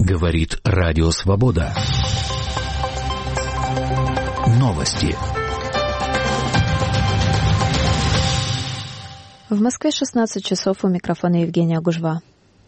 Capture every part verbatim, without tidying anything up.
Говорит Радио Свобода. Новости. В Москве шестнадцать часов, у микрофона Евгения Гужва.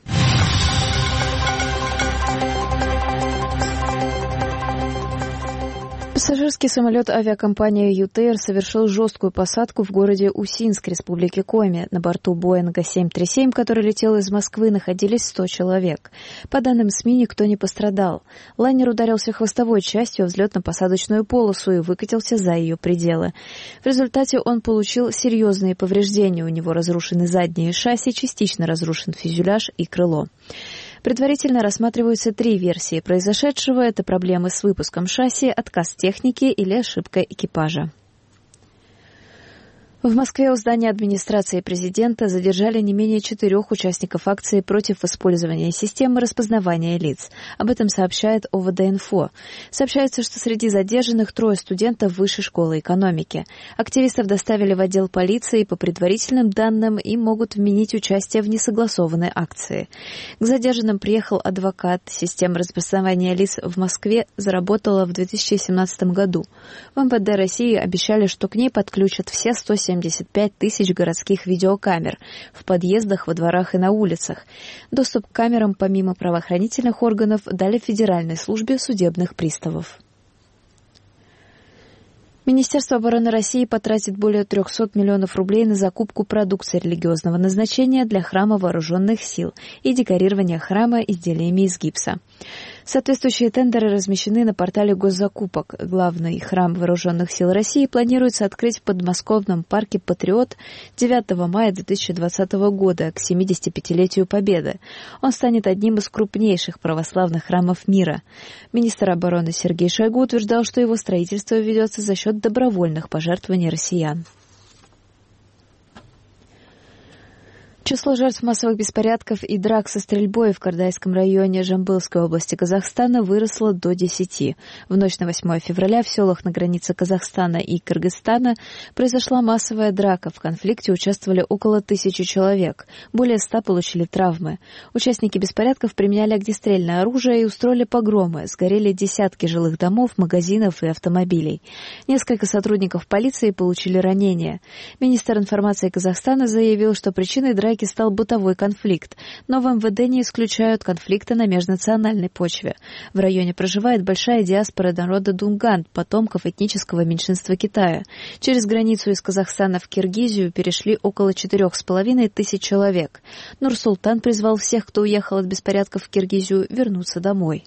Пассажирский самолет авиакомпании «Ютейр» совершил жесткую посадку в городе Усинск, Республики Коми. На борту Боинга семь тридцать семь, который летел из Москвы, находились сто человек. По данным СМИ, никто не пострадал. Лайнер ударился хвостовой частью о взлетно-посадочную полосу и выкатился за ее пределы. В результате он получил серьезные повреждения. У него разрушены задние шасси, частично разрушен фюзеляж и крыло. Предварительно рассматриваются три версии произошедшего. Это проблемы с выпуском шасси, отказ техники или ошибка экипажа. В Москве у здания администрации президента задержали не менее четырех участников акции против использования системы распознавания лиц. Об этом сообщает О В Д-Инфо. Сообщается, что среди задержанных трое студентов Высшей школы экономики. Активистов доставили в отдел полиции, и по предварительным данным им могут вменить участие в несогласованной акции. К задержанным приехал адвокат. Система распознавания лиц в Москве заработала в две тысячи семнадцатом году. В Эм Вэ Дэ России обещали, что к ней подключат все сто семьдесят пять тысяч городских видеокамер в подъездах, во дворах и на улицах. Доступ к камерам помимо правоохранительных органов дали Федеральной службе судебных приставов. Министерство обороны России потратит более трехсот миллионов рублей на закупку продукции религиозного назначения для храма Вооруженных сил и декорирование храма изделиями из гипса. Соответствующие тендеры размещены на портале госзакупок. Главный храм Вооруженных сил России планируется открыть в подмосковном парке «Патриот» девятого мая две тысячи двадцатого года, к семидесятипятилетию Победы. Он станет одним из крупнейших православных храмов мира. Министр обороны Сергей Шойгу утверждал, что его строительство ведется за счет добровольных пожертвований россиян. Число жертв массовых беспорядков и драк со стрельбой в Кардайском районе Жамбылской области Казахстана выросло до десяти. В ночь на восьмое февраля в селах на границе Казахстана и Кыргызстана произошла массовая драка. В конфликте участвовали около тысячи человек. Более ста получили травмы. Участники беспорядков применяли огнестрельное оружие и устроили погромы. Сгорели десятки жилых домов, магазинов и автомобилей. Несколько сотрудников полиции получили ранения. Министр информации Казахстана заявил, что причиной драки стал бытовой конфликт, но в Эм Вэ Дэ не исключают конфликта на межнациональной почве. В районе проживает большая диаспора народа Дунган, потомков этнического меньшинства Китая. Через границу из Казахстана в Киргизию перешли около четырех с половиной тысяч человек. Нур-Султан призвал всех, кто уехал от беспорядков в Киргизию, вернуться домой.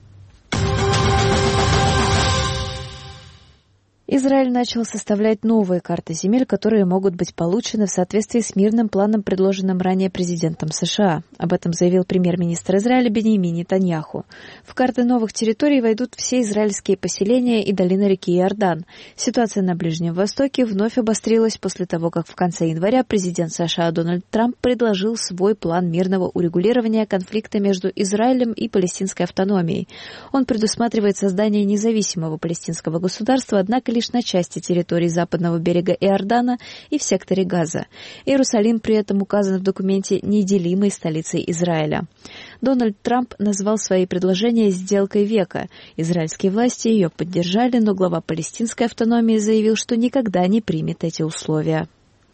Израиль начал составлять новые карты земель, которые могут быть получены в соответствии с мирным планом, предложенным ранее президентом США. Об этом заявил премьер-министр Израиля Биньямин Нетаньяху. В карты новых территорий войдут все израильские поселения и долина реки Иордан. Ситуация на Ближнем Востоке вновь обострилась после того, как в конце января президент США Дональд Трамп предложил свой план мирного урегулирования конфликта между Израилем и палестинской автономией. Он предусматривает создание независимого палестинского государства, однако лишь на части территории западного берега Иордана и в секторе Газа. Иерусалим при этом указан в документе неделимой столицей Израиля. Дональд Трамп назвал свои предложения «сделкой века». Израильские власти ее поддержали, но глава палестинской автономии заявил, что никогда не примет эти условия.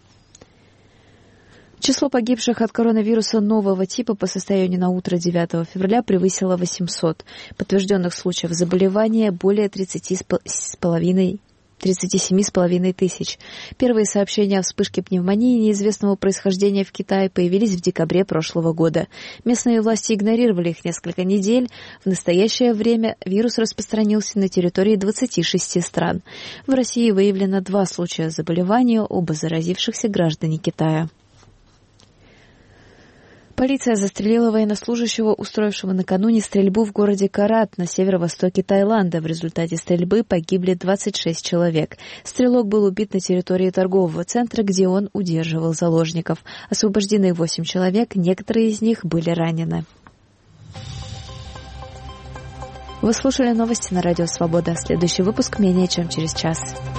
Число погибших от коронавируса нового типа по состоянию на утро девятого февраля превысило восемьсот. Подтвержденных случаев заболевания более тридцати с половиной тридцати семи с половиной тысяч. Первые сообщения о вспышке пневмонии неизвестного происхождения в Китае появились в декабре прошлого года. Местные власти игнорировали их несколько недель. В настоящее время вирус распространился на территории двадцати шести стран. В России выявлено два случая заболевания, оба заразившихся граждане Китая. Полиция застрелила военнослужащего, устроившего накануне стрельбу в городе Карат на северо-востоке Таиланда. В результате стрельбы погибли двадцать шесть человек. Стрелок был убит на территории торгового центра, где он удерживал заложников. Освобождены восемь человек, некоторые из них были ранены. Вы слушали новости на Радио Свобода. Следующий выпуск менее чем через час.